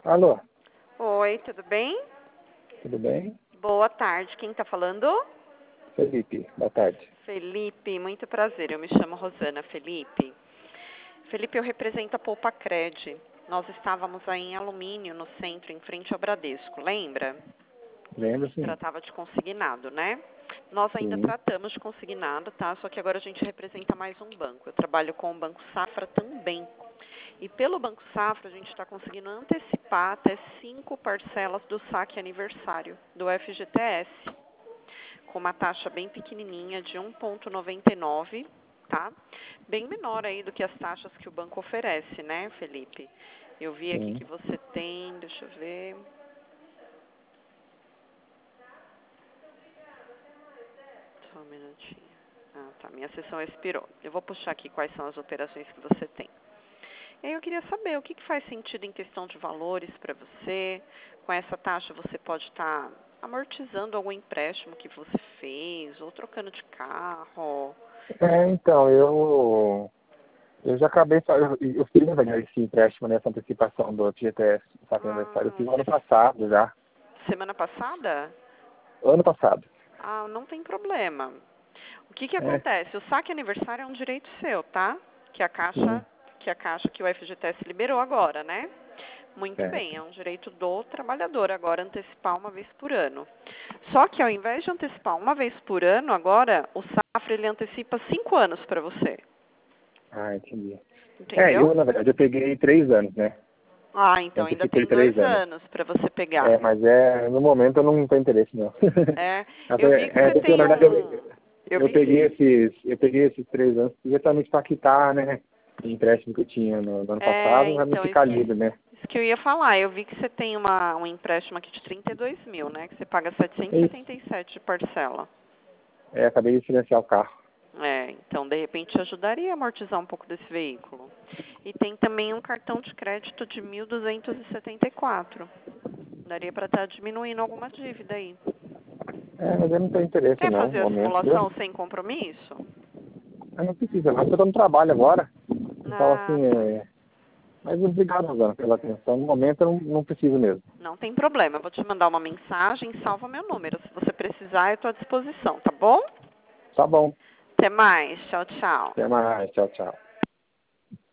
Alô, Oi, tudo bem? tudo bem? Boa tarde. Quem está falando? Felipe, boa tarde. Felipe, muito prazer. Eu me chamo Rosana. Felipe, eu represento a Poupa Cred. Nós estávamos aí em Alumínio, no centro, em frente ao Bradesco, lembra? Lembro sim. Tratava de consignado, né? Nós ainda Sim. tratamos de consignado, tá? Só que agora a gente representa mais um banco. Eu trabalho com o Banco Safra também. E pelo Banco Safra, a gente está conseguindo antecipar até 5 parcelas do saque aniversário do FGTS, com uma taxa bem pequenininha de 1,99, tá? Bem menor aí do que as taxas que o banco oferece, né, Felipe? Eu vi aqui Sim. que você tem, deixa eu ver. Só um minutinho. Ah, tá, minha sessão expirou. Eu vou puxar aqui quais são as operações que você tem. E aí eu queria saber o que faz sentido em questão de valores para você. Com essa taxa você pode estar amortizando algum empréstimo que você fez, ou trocando de carro. Então, eu já acabei, eu fiz, na verdade, esse empréstimo nessa antecipação do FGTS, do saque aniversário, eu fiz ano passado já. Semana passada? Ano passado. Ah, não tem problema. O que É, acontece? O saque aniversário é um direito seu, tá? Que a sim, Caixa, que o FGTS liberou agora, né? Muito bem, certo. é um direito do trabalhador agora antecipar uma vez por ano. Só que ao invés de antecipar uma vez por ano, agora o Safra ele antecipa 5 anos para você. Ah, entendi. Entendeu? Na verdade, eu peguei 3 anos, né? Ah, Eu então ainda antecipei tem 2 3 anos. anos para você pegar. Mas no momento eu não tenho interesse, não. É, eu vi que você Porque, tem na verdade, um. Eu vi que. eu peguei esses 3 anos exatamente para quitar, né, o empréstimo que eu tinha no ano passado, para não Então, ficar livre, né? isso que eu ia falar. Eu vi que você tem um empréstimo aqui de 32 mil, né? Que você paga Isso. 777 de parcela. Acabei de financiar o carro. Então, de repente, te ajudaria a amortizar um pouco desse veículo. E tem também um cartão de crédito de 1.274. Daria para estar diminuindo alguma dívida aí. Mas eu não tenho interesse, Quer não, no fazer a momento, viu? simulação sem compromisso? Eu não precisa, mas eu tô no trabalho agora. Então, Ah, assim, tá. mas obrigado, Rosana, pela atenção. No momento eu não preciso mesmo. Não tem problema. Eu vou te mandar uma mensagem, salva meu número. Se você precisar, eu estou à disposição, tá bom? Tá bom. Até mais. Tchau, tchau. Até mais. Tchau, tchau.